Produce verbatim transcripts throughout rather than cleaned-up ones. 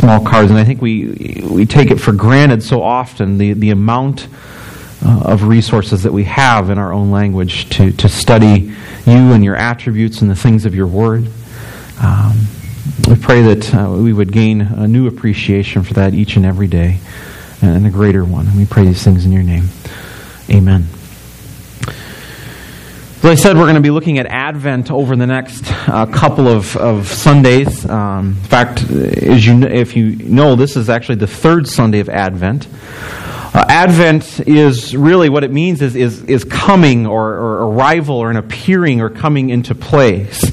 small cards, and I think we we take it for granted so often, the, the amount uh, of resources that we have in our own language to, to study you and your attributes and the things of your word. Um, we pray that uh, we would gain a new appreciation for that each and every day, and a greater one. And we pray these things in your name. Amen. As I said, we're going to be looking at Advent over the next uh, couple of, of Sundays. Um, in fact, as you, if you know, this is actually the third Sunday of Advent. Uh, Advent is really what it means is is, is coming or, or arrival or an appearing or coming into place.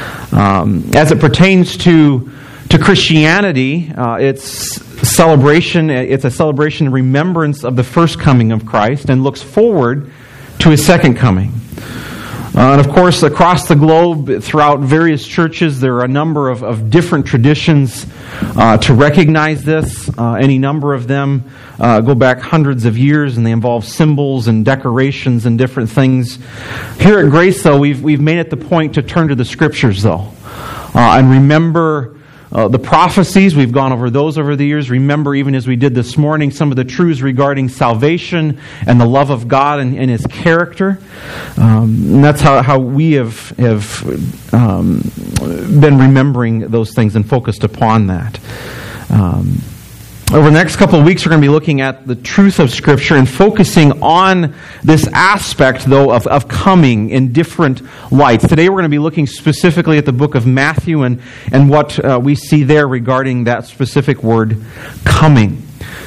Um, as it pertains to to Christianity, uh, it's celebration. It's a celebration and remembrance of the first coming of Christ, and looks forward to His second coming. Uh, and of course, across the globe, throughout various churches, there are a number of, of different traditions uh, to recognize this. Uh, any number of them uh, go back hundreds of years, and they involve symbols and decorations and different things. Here at Grace, though, we've we've made it the point to turn to the Scriptures, though, uh, and remember Uh, the prophecies. We've gone over those over the years. Remember, even as we did this morning, some of the truths regarding salvation and the love of God and, and His character. Um, and that's how, how we have, have um, been remembering those things and focused upon that. Um, Over the next couple of weeks, we're going to be looking at the truth of Scripture and focusing on this aspect, though, of, of coming in different lights. Today, we're going to be looking specifically at the book of Matthew and, and what uh, we see there regarding that specific word, coming.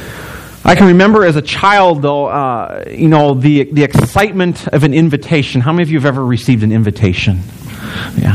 I can remember as a child, though, uh, you know, the the excitement of an invitation. How many of you have ever received an invitation? Yeah.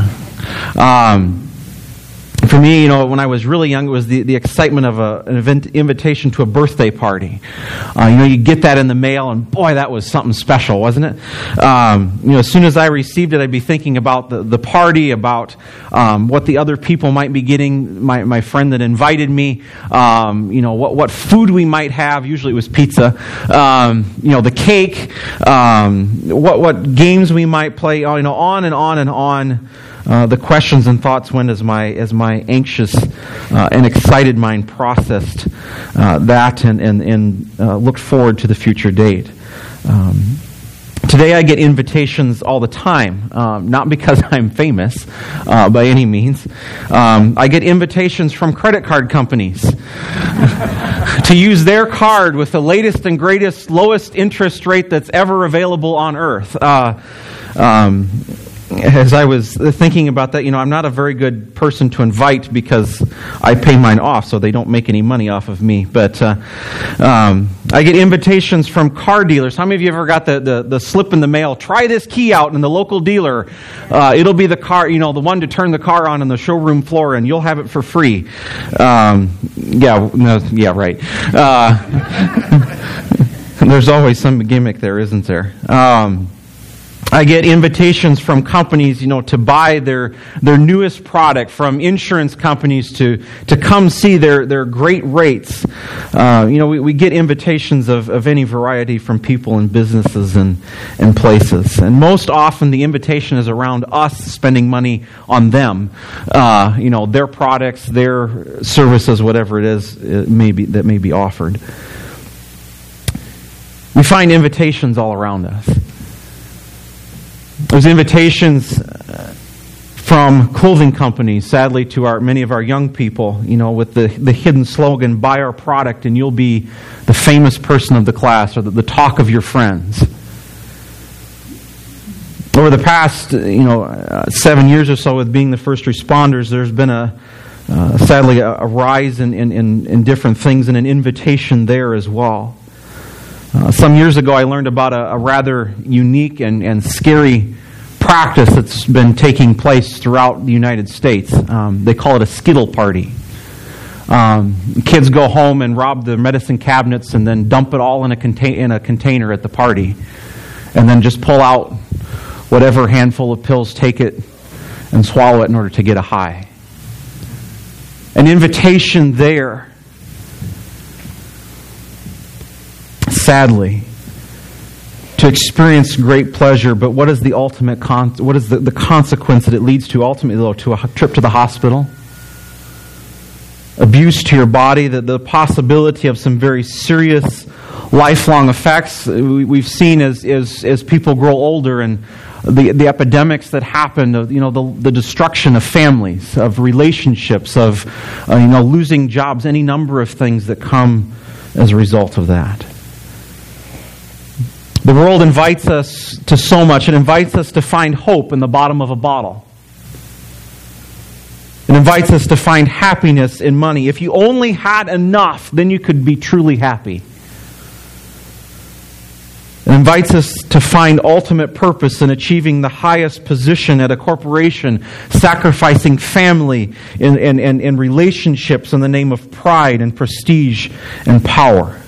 Um... For me, you know, when I was really young, it was the, the excitement of a, an event, invitation to a birthday party. Uh, you know, you get that in the mail, and boy, that was something special, wasn't it? Um, you know, as soon as I received it, I'd be thinking about the, the party, about um, what the other people might be getting, my, my friend that invited me, um, you know, what, what food we might have. Usually it was pizza. Um, you know, the cake, um, what, what games we might play, you know, on and on and on. Uh, the questions and thoughts went as my as my anxious uh, and excited mind processed uh, that and and, and uh, looked forward to the future date. Um, today I get invitations all the time, um, not because I'm famous uh, by any means. Um, I get invitations from credit card companies to use their card with the latest and greatest, lowest interest rate that's ever available on earth. Uh, um, As I was thinking about that, you know, I'm not a very good person to invite because I pay mine off, so they don't make any money off of me. But uh, um, I get invitations from car dealers. How many of you ever got the, the, the slip in the mail? Try this key out in the local dealer. Uh, it'll be the car, you know, the one to turn the car on on the showroom floor, and you'll have it for free. Um, yeah, no, yeah, right. Uh, there's always some gimmick there, isn't there? Um, I get invitations from companies, you know, to buy their their newest product, from insurance companies to to come see their, their great rates. Uh, you know, we, we get invitations of, of any variety from people and businesses and, and places. And most often the invitation is around us spending money on them. Uh, you know, their products, their services, whatever it is it may be, that may be offered. We find invitations all around us. There's invitations from clothing companies, sadly, to our many of our young people, you know, with the, the hidden slogan, buy our product and you'll be the famous person of the class or the, the talk of your friends. Over the past, you know, uh, seven years or so with being the first responders, there's been a, uh, sadly, a, a rise in, in, in, in different things and an invitation there as well. Uh, some years ago, I learned about a, a rather unique and, and scary practice that's been taking place throughout the United States. Um, they call it a Skittle party. Um, kids go home and rob the medicine cabinets and then dump it all in a, contain- in a container at the party. And then just pull out whatever handful of pills, take it, and swallow it in order to get a high. An invitation there, sadly, to experience great pleasure, but what is the ultimate con- what is the, the consequence that it leads to ultimately, though, to a trip to the hospital? abuse to your body, the, the possibility of some very serious lifelong effects we've seen as, as, as people grow older, and the, the epidemics that happen, of, you know, the, the destruction of families, of relationships, of uh, you know, losing jobs, any number of things that come as a result of that. The world invites us to so much. It invites us to find hope in the bottom of a bottle. It invites us to find happiness in money. If you only had enough, then you could be truly happy. It invites us to find ultimate purpose in achieving the highest position at a corporation, sacrificing family and, and, and, and relationships in the name of pride and prestige and power.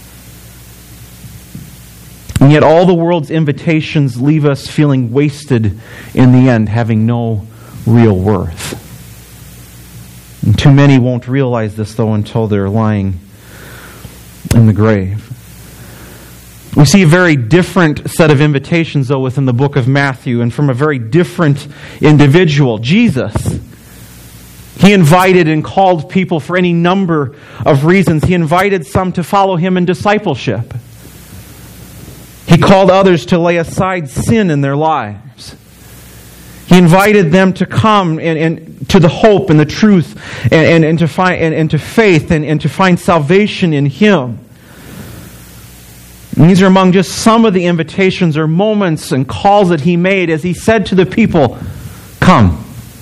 And yet all the world's invitations leave us feeling wasted in the end, having no real worth. And too many won't realize this, though, until they're lying in the grave. We see a very different set of invitations, though, within the book of Matthew, and from a very different individual, Jesus. He invited and called people for any number of reasons. He invited some to follow him in discipleship. He called others to lay aside sin in their lives. He invited them to come and, and to the hope and the truth and, and, and to find and, and to faith and, and to find salvation in Him. And these are among just some of the invitations or moments and calls that He made as He said to the people, "Come."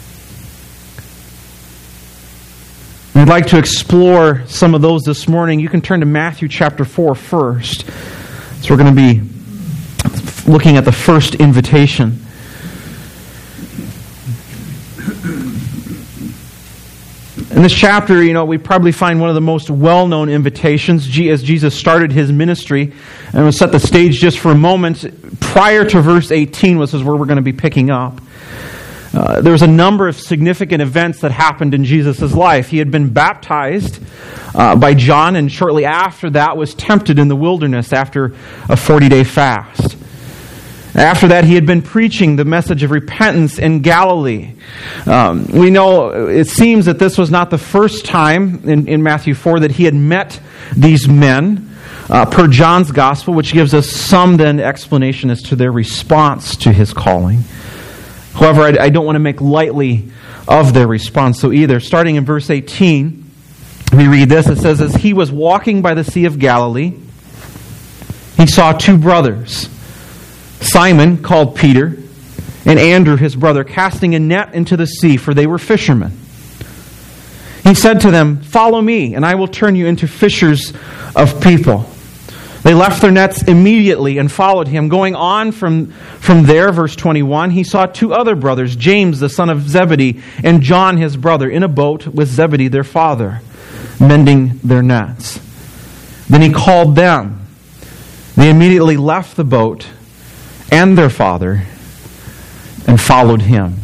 We'd like to explore some of those this morning. You can turn to Matthew chapter four first. So we're going to be looking at the first invitation. In this chapter, you know, we probably find one of the most well-known invitations as Jesus started His ministry. And we'll set the stage just for a moment. Prior to verse eighteen, which is where we're going to be picking up. Uh, there was a number of significant events that happened in Jesus' life. He had been baptized uh, by John, and shortly after that was tempted in the wilderness after a forty-day fast. After that, he had been preaching the message of repentance in Galilee. Um, we know, it seems that this was not the first time in, in Matthew four that he had met these men, uh, per John's gospel, which gives us some then explanation as to their response to his calling. However, I, I don't want to make lightly of their response so either. Starting in verse eighteen, we read this. It says, "As he was walking by the Sea of Galilee, he saw two brothers, Simon, called Peter, and Andrew, his brother, casting a net into the sea, for they were fishermen. He said to them, 'Follow me, and I will turn you into fishers of people.' They left their nets immediately and followed him. Going on from, from there, verse twenty-one, he saw two other brothers, James, the son of Zebedee, and John, his brother, in a boat with Zebedee, their father, mending their nets. Then he called them. They immediately left the boat and their father and followed him."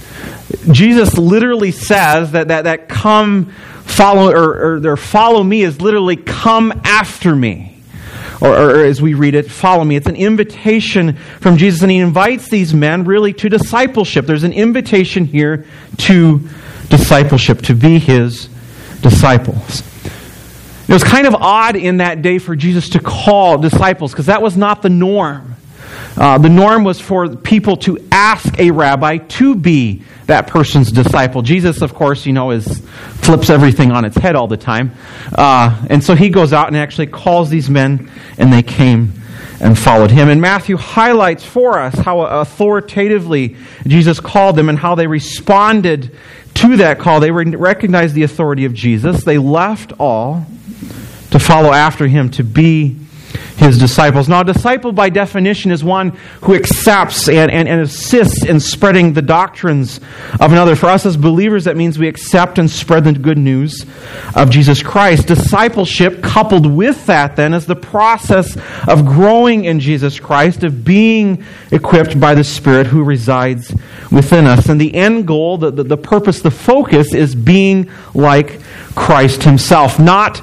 Jesus literally says that that, that come, follow, or, or, or follow me is literally come after me. Or, or as we read it, follow me. It's an invitation from Jesus, and he invites these men really to discipleship. There's an invitation here to discipleship, to be his disciples. It was kind of odd in that day for Jesus to call disciples, because that was not the norm. Uh, the norm was for people to ask a rabbi to be that person's disciple. Jesus, of course, you know, is flips everything on its head all the time. Uh, and so he goes out and actually calls these men, and they came and followed him. And Matthew highlights for us how authoritatively Jesus called them and how they responded to that call. They recognized the authority of Jesus. They left all to follow after him, to be his disciples. Now, a disciple by definition is one who accepts and, and, and assists in spreading the doctrines of another. For us as believers, that means we accept and spread the good news of Jesus Christ. Discipleship, coupled with that then, is the process of growing in Jesus Christ, of being equipped by the Spirit who resides within us. And the end goal, the, the, the purpose, the focus is being like Christ himself. Not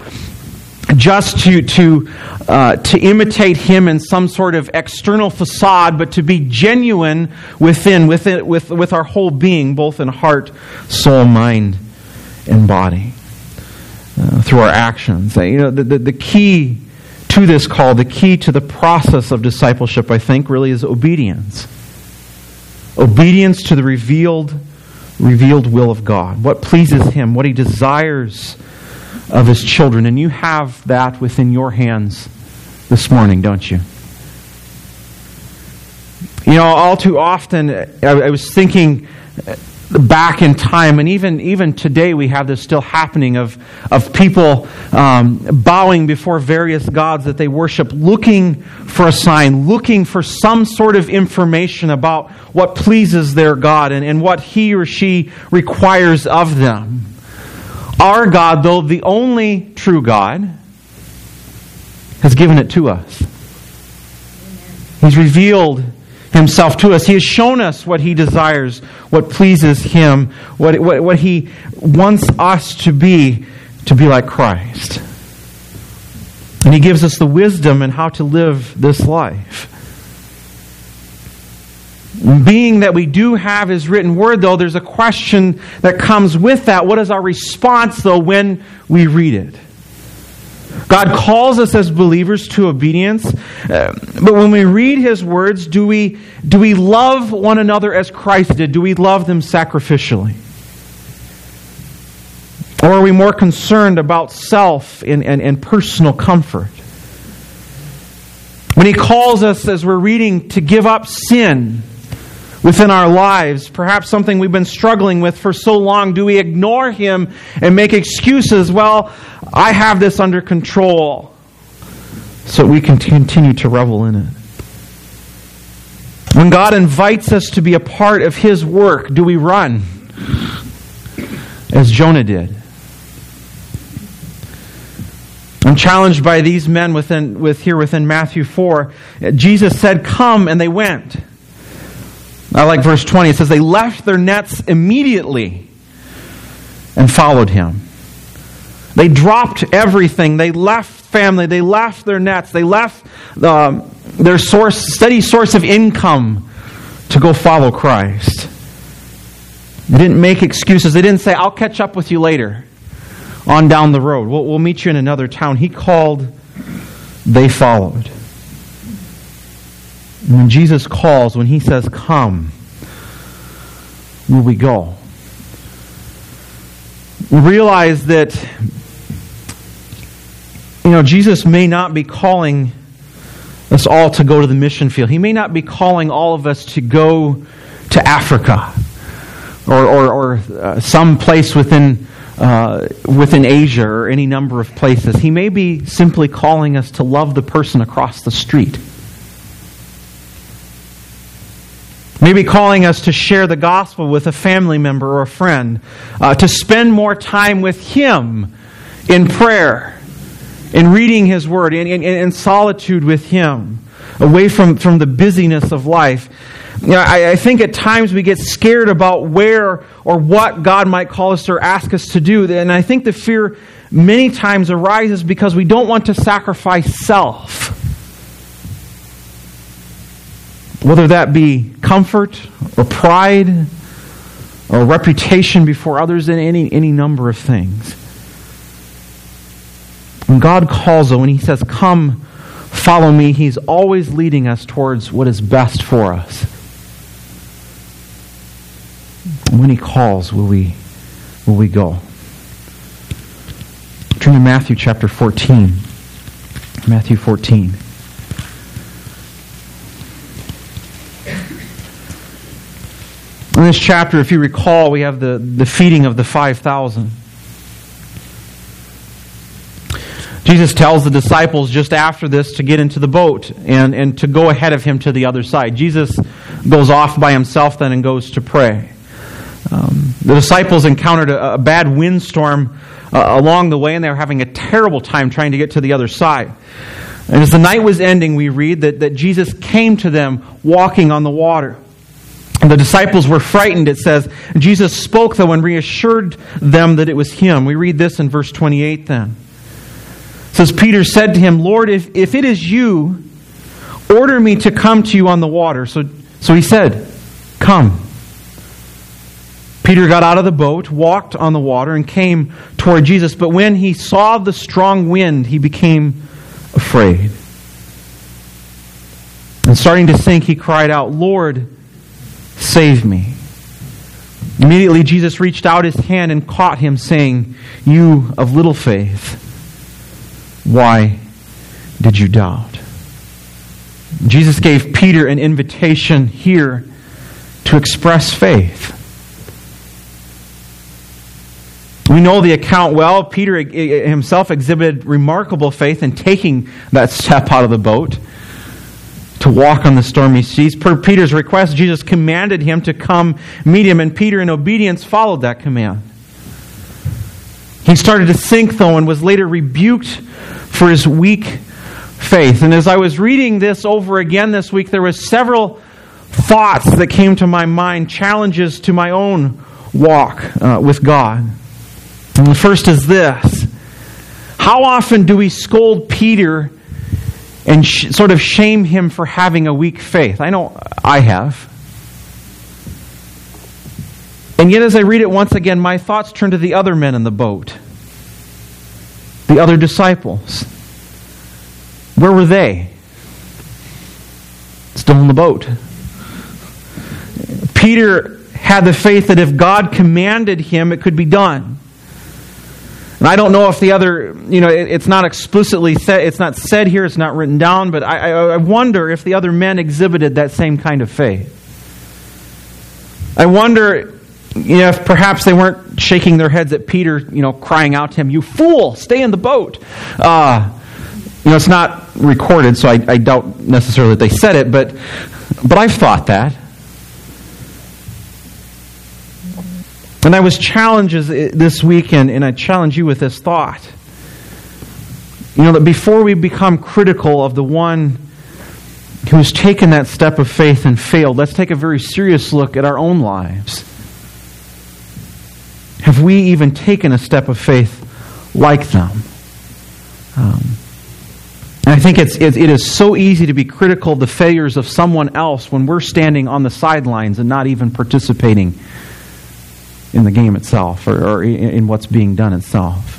just to to uh, to imitate him in some sort of external facade, but to be genuine within, within with with our whole being, both in heart, soul, mind, and body. uh, through our actions. You know, the, the, the key to this call, the key to the process of discipleship, I think, really is obedience. Obedience to the revealed, revealed will of God. What pleases Him, what He desires of His children. And you have that within your hands this morning, don't you? You know, all too often, I, I was thinking back in time, and even even today we have this still happening of, of people um, bowing before various gods that they worship, looking for a sign, looking for some sort of information about what pleases their God and, and what he or she requires of them. Our God, though the only true God, has given it to us. He's revealed Himself to us. He has shown us what He desires, what pleases Him, what, what, what He wants us to be, to be like Christ. And He gives us the wisdom in how to live this life. Being that we do have His written word, though, there's a question that comes with that. What is our response, though, when we read it? God calls us as believers to obedience, uh, but when we read His words, do we do we love one another as Christ did? Do we love them sacrificially? Or are we more concerned about self and, and, and personal comfort? When He calls us, as we're reading, to give up sin within our lives, perhaps something we've been struggling with for so long, do we ignore Him and make excuses? Well, I have this under control, so we can continue to revel in it. When God invites us to be a part of His work, do we run as Jonah did? I'm challenged by these men within with here within Matthew four. Jesus said, "Come," and they went. I like verse twenty. It says, they left their nets immediately and followed Him. They dropped everything. They left family. They left their nets. They left um, their source, steady source of income to go follow Christ. They didn't make excuses. They didn't say, I'll catch up with you later on down the road. We'll, we'll meet you in another town. He called, they followed. When Jesus calls, when He says, come, will we go? Realize that, you know, Jesus may not be calling us all to go to the mission field. He may not be calling all of us to go to Africa or or, or uh, some place within uh, within Asia or any number of places. He may be simply calling us to love the person across the street. Maybe calling us to share the gospel with a family member or a friend, uh, to spend more time with Him in prayer, in reading His Word, in, in, in solitude with Him, away from, from the busyness of life. You know, I, I think at times we get scared about where or what God might call us or ask us to do. And I think the fear many times arises because we don't want to sacrifice self. Whether that be comfort or pride or reputation before others, and any, any number of things. When God calls us, when He says, come, follow me, He's always leading us towards what is best for us. And when He calls, will we, will we go? Turn to Matthew chapter fourteen. Matthew fourteen. In this chapter, if you recall, we have the, the feeding of the five thousand. Jesus tells the disciples just after this to get into the boat and, and to go ahead of Him to the other side. Jesus goes off by Himself then and goes to pray. Um, the disciples encountered a, a bad windstorm uh, along the way, and they were having a terrible time trying to get to the other side. And as the night was ending, we read that, that Jesus came to them walking on the water. And the disciples were frightened, it says. And Jesus spoke, though, and reassured them that it was Him. We read this in verse twenty-eight then. It says, Peter said to Him, Lord, if, if it is You, order me to come to You on the water. So, so He said, come. Peter got out of the boat, walked on the water, and came toward Jesus. But when he saw the strong wind, he became afraid. And starting to sink, he cried out, "Lord, save me." Immediately Jesus reached out his hand and caught him, saying, "You of little faith, why did you doubt?" Jesus gave Peter an invitation here to express faith. We know the account well. Peter himself exhibited remarkable faith in taking that step out of the boat to walk on the stormy seas. Per Peter's request, Jesus commanded him to come meet him, and Peter in obedience followed that command. He started to sink, though, and was later rebuked for his weak faith. And as I was reading this over again this week, there were several thoughts that came to my mind, challenges to my own walk uh, with God. And the first is this: how often do we scold Peter and sh- sort of shame him for having a weak faith? I know I have. And yet as I read it once again, my thoughts turn to the other men in the boat, the other disciples. Where were they? Still in the boat. Peter had the faith that if God commanded him, it could be done. And I don't know if the other, you know, it, it's not explicitly said, it's not said here, it's not written down, but I, I, I wonder if the other men exhibited that same kind of faith. I wonder, you know, if perhaps they weren't shaking their heads at Peter, you know, crying out to him, "You fool, stay in the boat." Uh, you know, it's not recorded, so I, I doubt necessarily that they said it, but but I've thought that. And I was challenged this weekend, and I challenge you with this thought. You know, that before we become critical of the one who's taken that step of faith and failed, let's take a very serious look at our own lives. Have we even taken a step of faith like them? Um, and I think it's, it, it is so easy to be critical of the failures of someone else when we're standing on the sidelines and not even participating in the game itself, or, or in what's being done itself.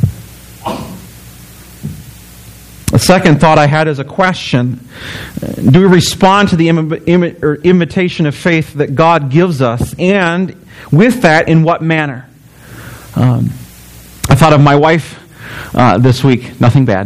A second thought I had is a question: do we respond to the Im- Im- or invitation of faith that God gives us, and with that, in what manner? Um, I thought of my wife uh, this week. Nothing bad.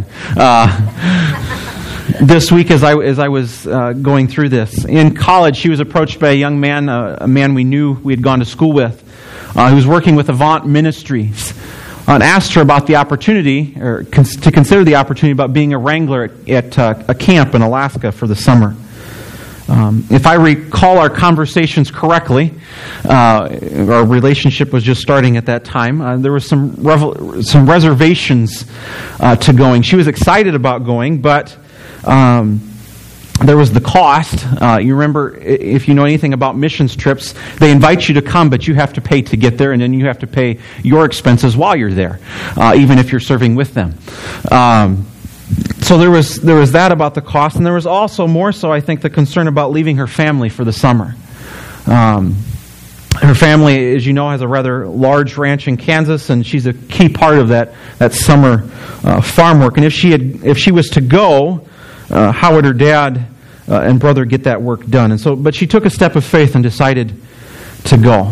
Uh, this week, as I as I was uh, going through this in college, she was approached by a young man, uh, a man we knew, we had gone to school with, uh, who was working with Avant Ministries, uh, and asked her about the opportunity, or cons- to consider the opportunity about being a wrangler at, at uh, a camp in Alaska for the summer. Um, if I recall our conversations correctly, uh, our relationship was just starting at that time. Uh, there were some revel- some reservations uh, to going. She was excited about going, but um, there was the cost. Uh, you remember, if you know anything about missions trips, they invite you to come, but you have to pay to get there, and then you have to pay your expenses while you're there, uh, even if you're serving with them. Um, So there was there was that about the cost, and there was also more so, I think, the concern about leaving her family for the summer. Um, her family, as you know, has a rather large ranch in Kansas, and she's a key part of that that summer uh, farm work. And if she had if she was to go, uh, how would her dad uh, and brother get that work done? And so, but she took a step of faith and decided to go.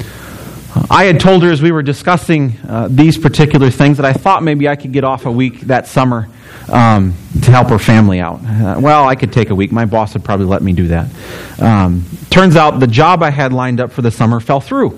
I had told her as we were discussing uh, these particular things that I thought maybe I could get off a week that summer um, to help her family out. Uh, well, I could take a week. My boss would probably let me do that. Um, turns out the job I had lined up for the summer fell through.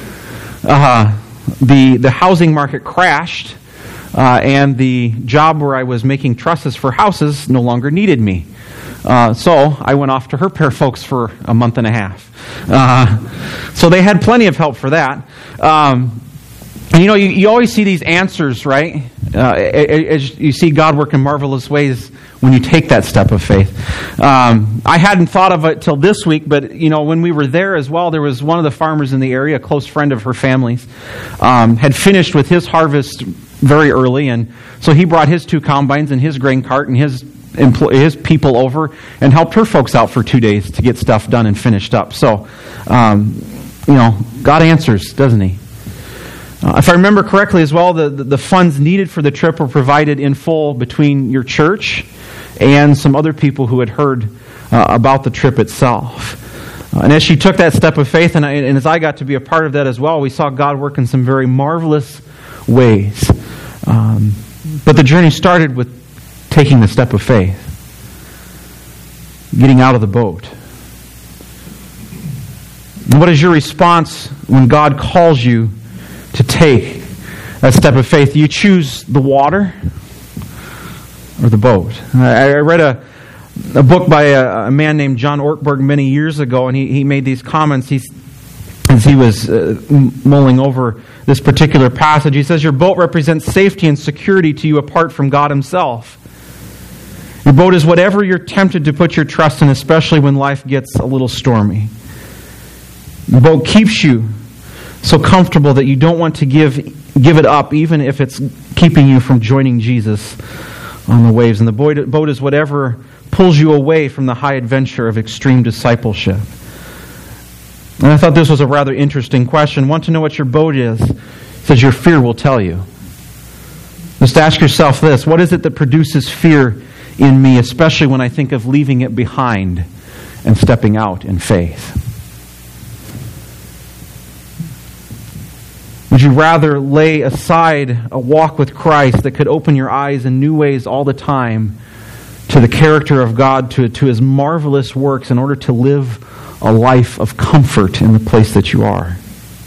Uh, the the housing market crashed, uh, and the job where I was making trusses for houses no longer needed me. Uh, so I went off to her pair folks for a month and a half. Uh, so they had plenty of help for that. Um, and you know, you, you always see these answers, right? Uh, as you see God work in marvelous ways when you take that step of faith. Um, I hadn't thought of it till this week, but you know, when we were there as well, there was one of the farmers in the area, a close friend of her family's, um, had finished with his harvest very early, and so he brought his two combines and his grain cart and his Employ his people over and helped her folks out for two days to get stuff done and finished up. So um, you know, God answers, doesn't He? Uh, if I remember correctly as well, the, the, the funds needed for the trip were provided in full between your church and some other people who had heard uh, about the trip itself. Uh, and as she took that step of faith, and, I, and as I got to be a part of that as well, we saw God work in some very marvelous ways. Um, but the journey started with taking the step of faith, getting out of the boat. And what is your response when God calls you to take that step of faith? Do you choose the water or the boat? I, I read a, a book by a, a man named John Ortberg many years ago, and he, he made these comments He's, as he was uh, mulling over this particular passage. He says, your boat represents safety and security to you apart from God Himself. Your boat is whatever you're tempted to put your trust in, especially when life gets a little stormy. The boat keeps you so comfortable that you don't want to give give it up, even if it's keeping you from joining Jesus on the waves. And the boat is whatever pulls you away from the high adventure of extreme discipleship. And I thought this was a rather interesting question. Want to know what your boat is? It says your fear will tell you. Just ask yourself this: what is it that produces fear in me, especially when I think of leaving it behind and stepping out in faith? Would you rather lay aside a walk with Christ that could open your eyes in new ways all the time to the character of God, to, to His marvelous works, in order to live a life of comfort in the place that you are?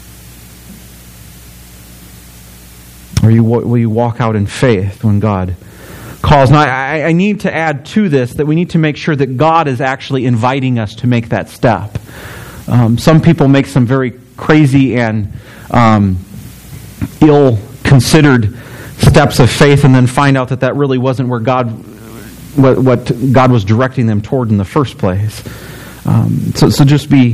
Or you, will you walk out in faith when God calls? Now, I, I need to add to this that we need to make sure that God is actually inviting us to make that step. Um, some people make some very crazy and um, ill-considered steps of faith and then find out that that really wasn't where God, what, what God was directing them toward in the first place. Um, so, so just be,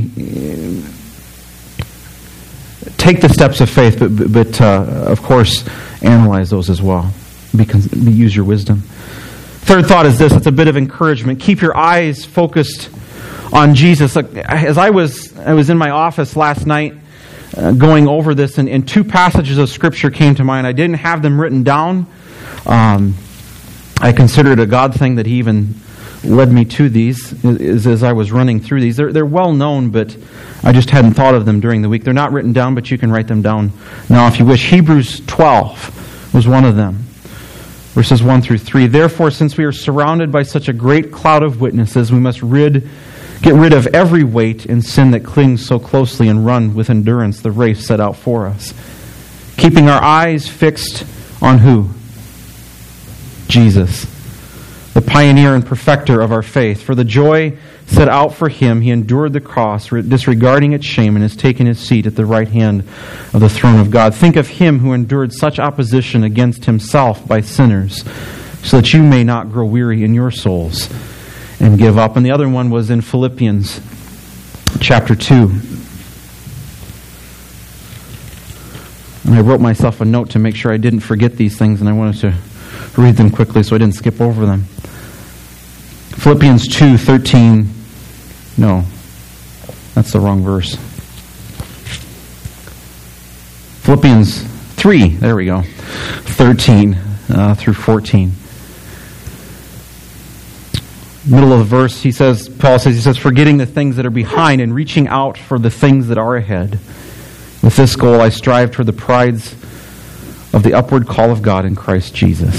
take the steps of faith, but, but uh, of course, analyze those as well. Be, use your wisdom. Third thought is this: it's a bit of encouragement. Keep your eyes focused on Jesus. Like, as I was, I was in my office last night, Uh, going over this, and, and two passages of Scripture came to mind. I didn't have them written down. Um, I consider it a God thing that He even led me to these as, as I was running through these. They're, they're well known, but I just hadn't thought of them during the week. They're not written down, but you can write them down now if you wish. Hebrews twelve was one of them. Verses one through three. Therefore, since we are surrounded by such a great cloud of witnesses, we must rid Get rid of every weight and sin that clings so closely, and run with endurance the race set out for us, keeping our eyes fixed on who? Jesus, the pioneer and perfecter of our faith. For the joy set out for Him, He endured the cross, disregarding its shame, and has taken His seat at the right hand of the throne of God. Think of Him who endured such opposition against Himself by sinners, so that you may not grow weary in your souls and give up. And the other one was in Philippians chapter two. And I wrote myself a note to make sure I didn't forget these things, and I wanted to read them quickly so I didn't skip over them. Philippians two thirteen. No, that's the wrong verse. Philippians three, there we go, thirteen uh, through fourteen. Middle of the verse, he says, Paul says, he says, forgetting the things that are behind and reaching out for the things that are ahead. With this goal, I strive toward the prize of the upward call of God in Christ Jesus.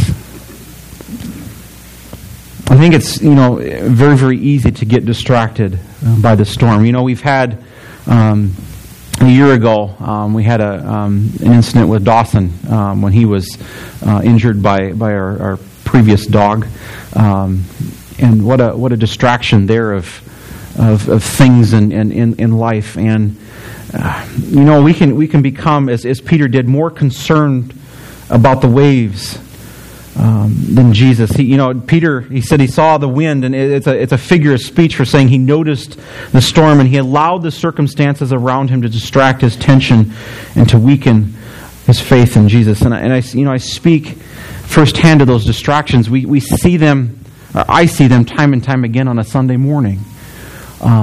I think it's, you know, very, very easy to get distracted by the storm. You know, we've had, um, a year ago, um, we had a um, an incident with Dawson um, when he was uh, injured by, by our, our previous dog. Um, And what a what a distraction there of of, of things in, in, in life. And uh, you know, we can we can become, as, as Peter did, more concerned about the waves um, than Jesus. He, you know, Peter, he said he saw the wind, and it's a it's a figure of speech for saying he noticed the storm, and he allowed the circumstances around him to distract his attention and to weaken his faith in Jesus. And I, and I you know I speak firsthand to those distractions. We we see them. I see them time and time again on a Sunday morning. Um,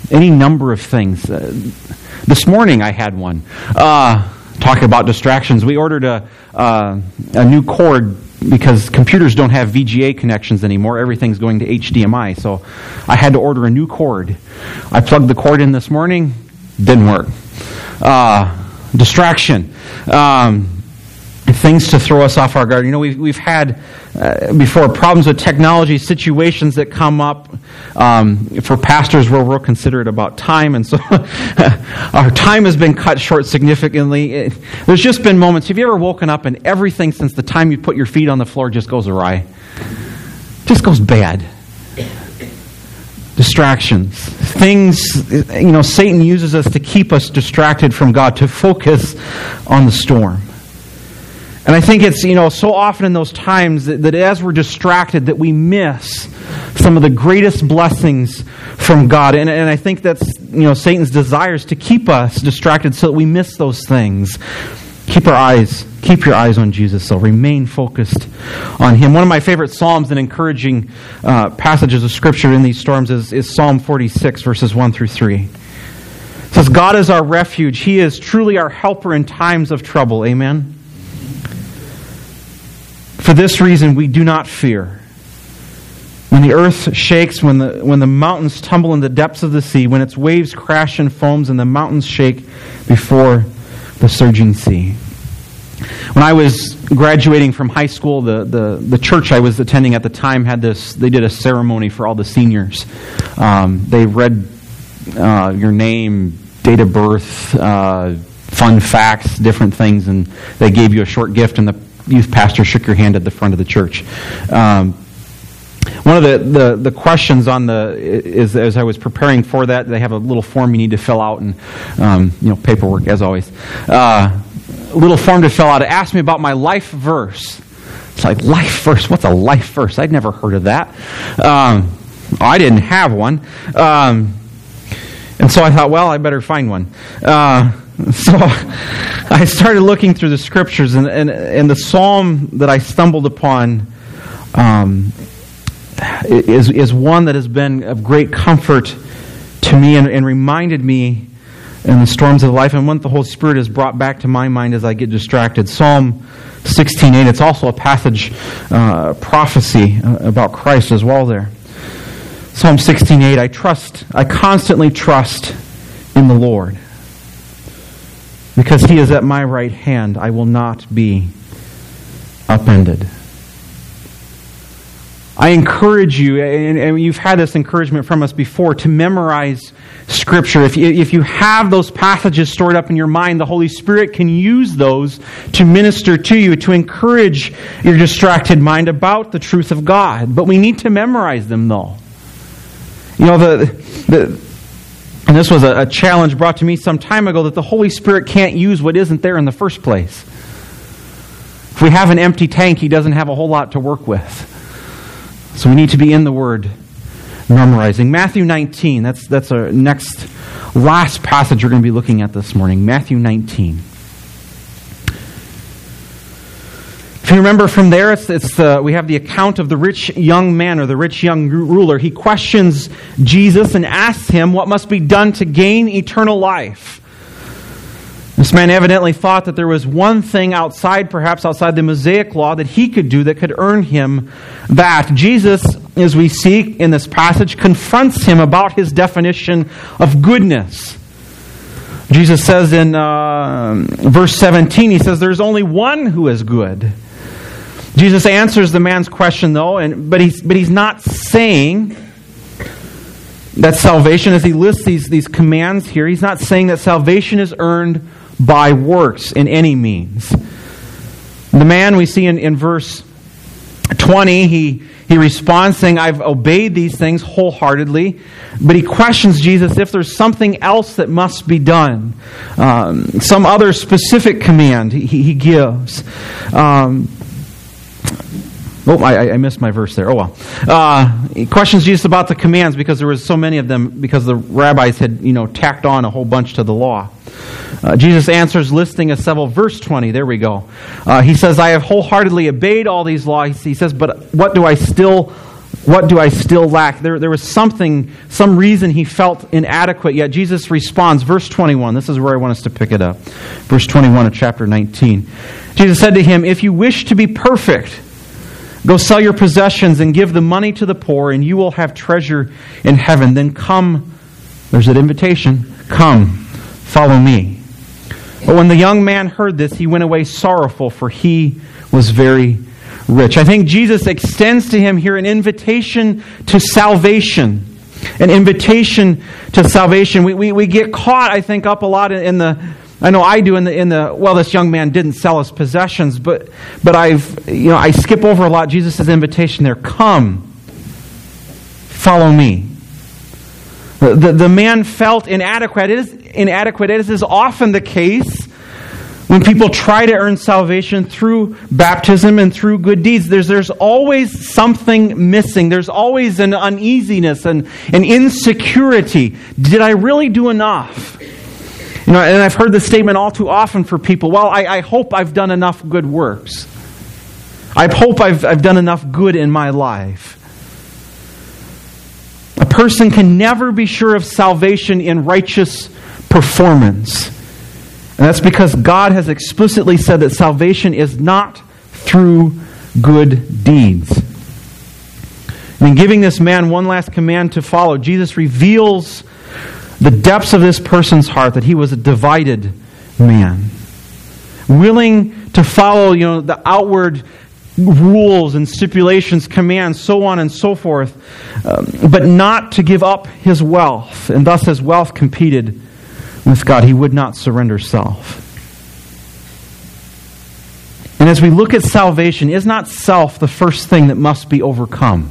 any number of things. Uh, this morning I had one. Uh, talking about distractions, we ordered a uh, a new cord because computers don't have V G A connections anymore. Everything's going to H D M I. So I had to order a new cord. I plugged the cord in this morning. Didn't work. Uh, distraction. Um, things to throw us off our guard. You know, we've, we've had uh, before problems with technology, situations that come up um, for pastors where we're considerate about time, and so our time has been cut short significantly. It, there's just been moments. Have you ever woken up and everything since the time you put your feet on the floor just goes awry? Just goes bad. Distractions. Things, you know, Satan uses us to keep us distracted from God, to focus on the storm. And I think it's, you know, so often in those times that, that as we're distracted that we miss some of the greatest blessings from God. And, and I think that's, you know, Satan's desires to keep us distracted so that we miss those things. Keep our eyes, keep your eyes on Jesus, so remain focused on Him. One of my favorite Psalms and encouraging uh, passages of Scripture in these storms is, is Psalm forty-six, verses one through three. It says, God is our refuge. He is truly our helper in times of trouble. Amen? For this reason, we do not fear. When the earth shakes, when the when the mountains tumble in the depths of the sea, when its waves crash and foams and the mountains shake before the surging sea. When I was graduating from high school, the, the, the church I was attending at the time had this, they did a ceremony for all the seniors. Um, they read uh, your name, date of birth, uh, fun facts, different things, and they gave you a short gift, and the youth pastor shook your hand at the front of the church. Um, one of the, the, the questions on the is as I was preparing for that, they have a little form you need to fill out, and um, you know, paperwork as always. Uh, a little form to fill out. It asked me about my life verse. It's like, life verse? What's a life verse? I'd never heard of that. Um, I didn't have one, um, and so I thought, well, I better find one. Uh, So I started looking through the Scriptures, and, and, and the psalm that I stumbled upon um, is, is one that has been of great comfort to me and, and reminded me in the storms of life, and one that the Holy Spirit has brought back to my mind as I get distracted. Psalm sixteen eight, it's also a passage, uh, prophecy about Christ as well there. Psalm sixteen eight, I trust, I constantly trust in the Lord. Because He is at my right hand, I will not be upended. I encourage you, and you've had this encouragement from us before, to memorize Scripture. If you, if you have those passages stored up in your mind, the Holy Spirit can use those to minister to you, to encourage your distracted mind about the truth of God. But we need to memorize them, though. You know, the... the And this was a, a challenge brought to me some time ago, that the Holy Spirit can't use what isn't there in the first place. If we have an empty tank, He doesn't have a whole lot to work with. So we need to be in the Word, memorizing. Matthew nineteen, that's that's our next, last passage we're going to be looking at this morning. Matthew nineteen. If you remember from there, it's, it's uh, we have the account of the rich young man, or the rich young ruler. He questions Jesus and asks Him what must be done to gain eternal life. This man evidently thought that there was one thing outside, perhaps outside the Mosaic law, that he could do that could earn him that. Jesus, as we see in this passage, confronts him about his definition of goodness. Jesus says in uh, verse seventeen, He says, there's only one who is good. Jesus answers the man's question, though, and but he's but he's not saying that salvation, as he lists these, these commands here, he's not saying that salvation is earned by works in any means. The man we see in, in verse twenty, he, he responds saying, I've obeyed these things wholeheartedly, but he questions Jesus if there's something else that must be done. Um, some other specific command he, he gives. Um, Oh, I, I missed my verse there. Oh, well. Uh, he questions Jesus about the commands because there was so many of them, because the rabbis had, you know, tacked on a whole bunch to the law. Uh, Jesus answers, listing a several. Verse twenty, there we go. Uh, he says, I have wholeheartedly obeyed all these laws. He says, but what do I still What do I still lack? There, there was something, some reason he felt inadequate, yet Jesus responds. Verse twenty-one, this is where I want us to pick it up. Verse twenty-one of chapter nineteen. Jesus said to him, "If you wish to be perfect, go sell your possessions and give the money to the poor, and you will have treasure in heaven. Then come," there's that invitation, "come, follow me." But when the young man heard this, he went away sorrowful, for he was very rich. I think Jesus extends to him here an invitation to salvation. An invitation to salvation. We, we, we get caught, I think, up a lot in the, I know I do, in the, in the, well, this young man didn't sell his possessions, but, but I've, you know, I skip over a lot Jesus' invitation there. Come, follow me. The, the, the man felt inadequate. It is inadequate. It is often the case when people try to earn salvation through baptism and through good deeds. There's, there's always something missing. There's always an uneasiness and an insecurity. Did I really do enough? You know, and I've heard this statement all too often for people. Well, I, I hope I've done enough good works. I hope I've, I've done enough good in my life. A person can never be sure of salvation in righteous performance. And that's because God has explicitly said that salvation is not through good deeds. And in giving this man one last command to follow, Jesus reveals the depths of this person's heart, that he was a divided man. Willing to follow, you know, the outward rules and stipulations, commands, so on and so forth, um, but not to give up his wealth. And thus his wealth competed with God. He would not surrender self. And as we look at salvation, is not self the first thing that must be overcome?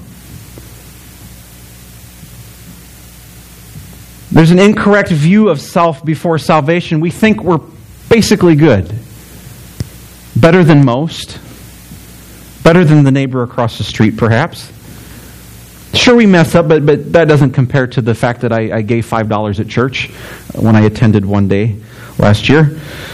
There's an incorrect view of self before salvation. We think we're basically good. Better than most. Better than the neighbor across the street, perhaps. Sure, we mess up, but, but that doesn't compare to the fact that I, I gave five dollars at church when I attended one day last year.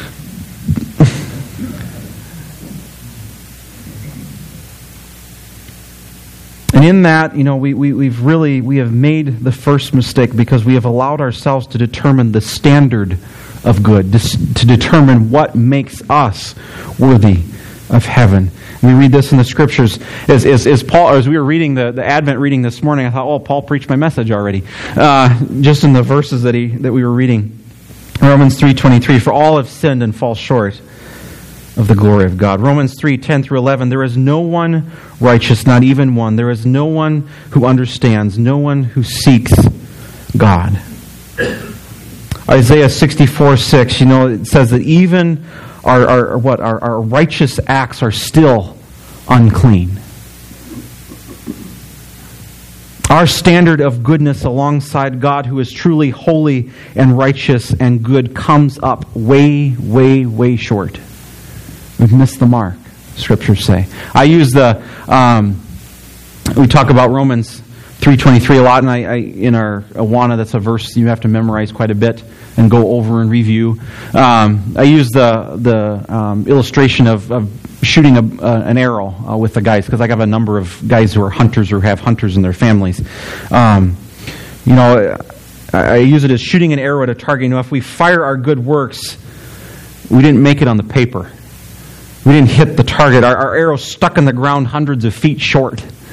And in that, you know, we, we, we've really, we have made the first mistake because we have allowed ourselves to determine the standard of good, to, to determine what makes us worthy of heaven. We read this in the Scriptures. As, as, as Paul, as we were reading the, the Advent reading this morning, I thought, oh, Paul preached my message already. Uh, just in the verses that he that we were reading. Romans three twenty-three, for all have sinned and fall short of the glory of God. Romans three ten through eleven, there is no one righteous, not even one. There is no one who understands, no one who seeks God. Isaiah sixty-four six, you know, it says that even Our, our what our, our righteous acts are still unclean. Our standard of goodness alongside God, who is truly holy and righteous and good, comes up way, way, way short. We've missed the mark, Scriptures say. I use the um, we talk about Romans three twenty-three a lot, and I, I in our Awana, that's a verse you have to memorize quite a bit and go over and review. Um, I use the the um, illustration of, of shooting a, uh, an arrow uh, with the guys, because I have a number of guys who are hunters or have hunters in their families. Um, you know, I, I use it as shooting an arrow at a target. You know, if we fire our good works, we didn't make it on the paper. We didn't hit the target. Our, our arrow stuck in the ground hundreds of feet short.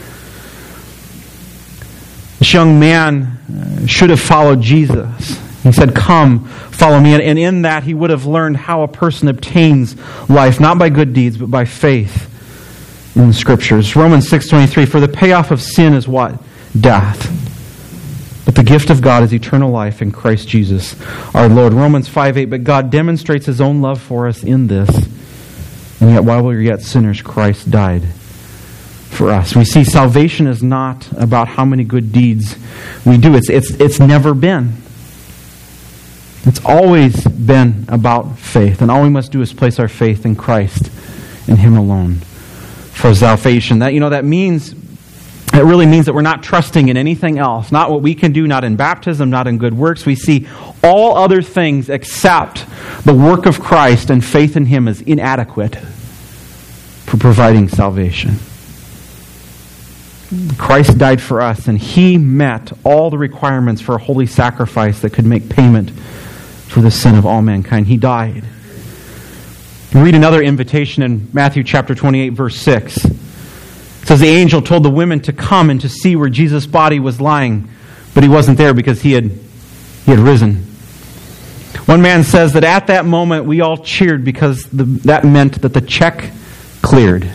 This young man should have followed Jesus. He said, come, follow me. And in that, he would have learned how a person obtains life, not by good deeds, but by faith in the Scriptures. Romans six twenty-three, for the payoff of sin is what? Death. But the gift of God is eternal life in Christ Jesus our Lord. Romans five eight, but God demonstrates His own love for us in this, and yet while we were yet sinners, Christ died for us. We see salvation is not about how many good deeds we do. It's, it's, it's never been. It's always been about faith. And all we must do is place our faith in Christ, in Him alone, for salvation. That, you know, that means, it really means that we're not trusting in anything else. Not what we can do, not in baptism, not in good works. We see all other things except the work of Christ and faith in Him as inadequate for providing salvation. Christ died for us, and He met all the requirements for a holy sacrifice that could make payment for the sin of all mankind. He died. We read another invitation in Matthew chapter twenty-eight, verse six. It says, the angel told the women to come and to see where Jesus' body was lying, but He wasn't there because He had, he had risen. One man says that at that moment we all cheered because the, that meant that the check cleared.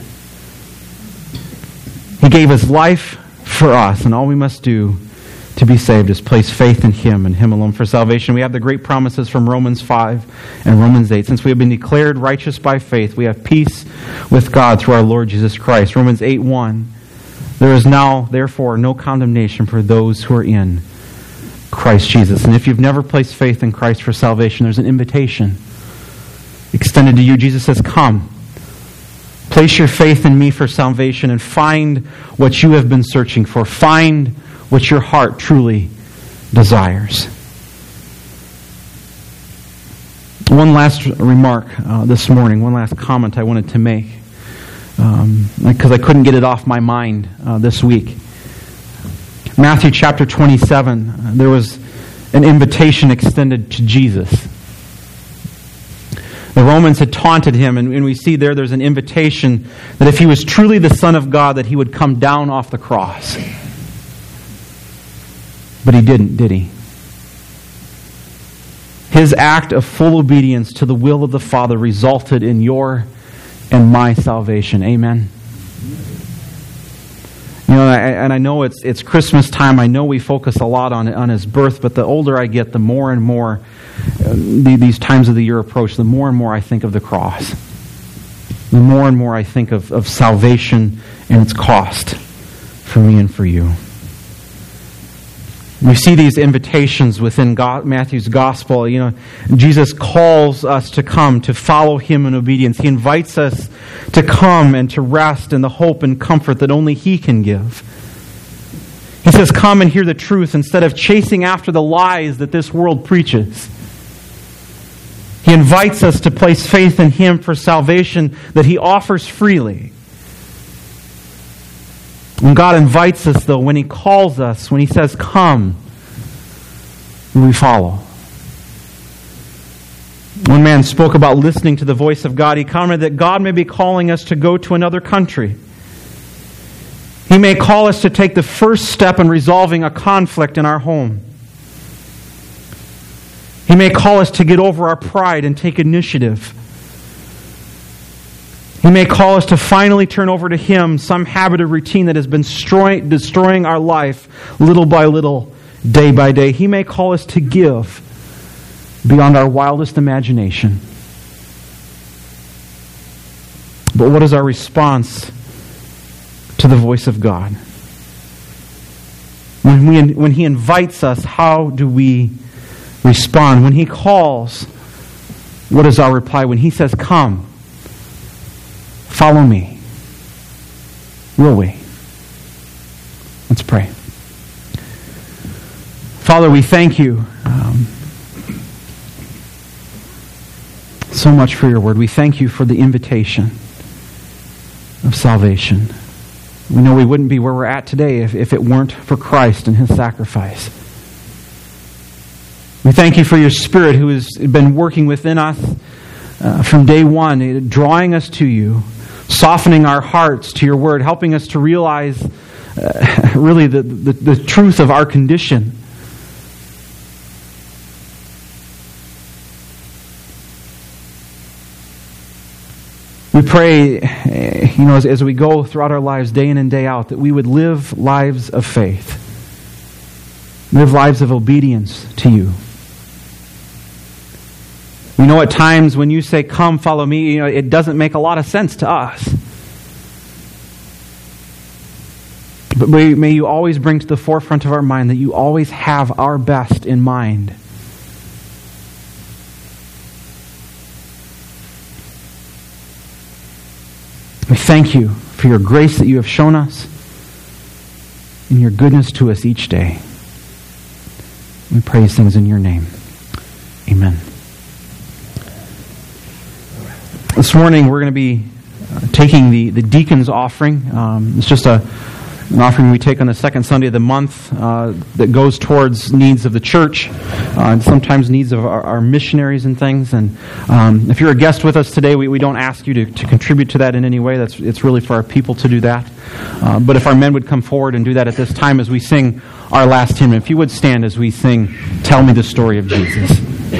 He gave His life for us, and all we must do to be saved is place faith in Him and Him alone for salvation. We have the great promises from Romans five and Romans eight. Since we have been declared righteous by faith, we have peace with God through our Lord Jesus Christ. Romans eight one, there is now, therefore, no condemnation for those who are in Christ Jesus. And if you've never placed faith in Christ for salvation, there's an invitation extended to you. Jesus says, come. Place your faith in me for salvation and find what you have been searching for. Find what your heart truly desires. One last remark uh, this morning, one last comment I wanted to make, um, because I couldn't get it off my mind uh, this week. Matthew chapter twenty-seven, uh, there was an invitation extended to Jesus. The Romans had taunted Him, and, and we see there there's an invitation that if He was truly the Son of God, that He would come down off the cross. But He didn't, did He? His act of full obedience to the will of the Father resulted in your and my salvation. Amen? You know, and I know it's it's Christmas time. I know we focus a lot on on His birth, but the older I get, the more and more uh, these times of the year approach, the more and more I think of the cross. The more and more I think of, of salvation and its cost for me and for you. We see these invitations within God, Matthew's gospel. You know, Jesus calls us to come, to follow Him in obedience. He invites us to come and to rest in the hope and comfort that only He can give. He says, come and hear the truth instead of chasing after the lies that this world preaches. He invites us to place faith in Him for salvation that He offers freely. And God invites us, though, when He calls us, when He says, come, we follow. One man spoke about listening to the voice of God. He commented that God may be calling us to go to another country. He may call us to take the first step in resolving a conflict in our home. He may call us to get over our pride and take initiative. He may call us to finally turn over to Him some habit or routine that has been destroy, destroying our life little by little, day by day. He may call us to give beyond our wildest imagination. But what is our response to the voice of God? When, we, when He invites us, how do we respond? When He calls, what is our reply? When He says, come, follow me, will we? Let's pray. Father, we thank You um, so much for Your word. We thank You for the invitation of salvation. We know we wouldn't be where we're at today if, if it weren't for Christ and His sacrifice. We thank You for Your Spirit who has been working within us uh, from day one, drawing us to You, softening our hearts to Your word, helping us to realize uh, really the, the, the truth of our condition. We pray, you know, as, as we go throughout our lives day in and day out, that we would live lives of faith, live lives of obedience to You. We know at times when You say, come, follow me, you know, it doesn't make a lot of sense to us. But may, may You always bring to the forefront of our mind that You always have our best in mind. We thank You for Your grace that You have shown us and Your goodness to us each day. We pray these things in Your name. Amen. This morning we're going to be taking the, the deacon's offering. Um, it's just a an offering we take on the second Sunday of the month uh, that goes towards needs of the church, uh, and sometimes needs of our, our missionaries and things. And um, if you're a guest with us today, we, we don't ask you to, to contribute to that in any way. That's it's really for our people to do that. Uh, but if our men would come forward and do that at this time as we sing our last hymn, if you would stand as we sing, "Tell Me the Story of Jesus."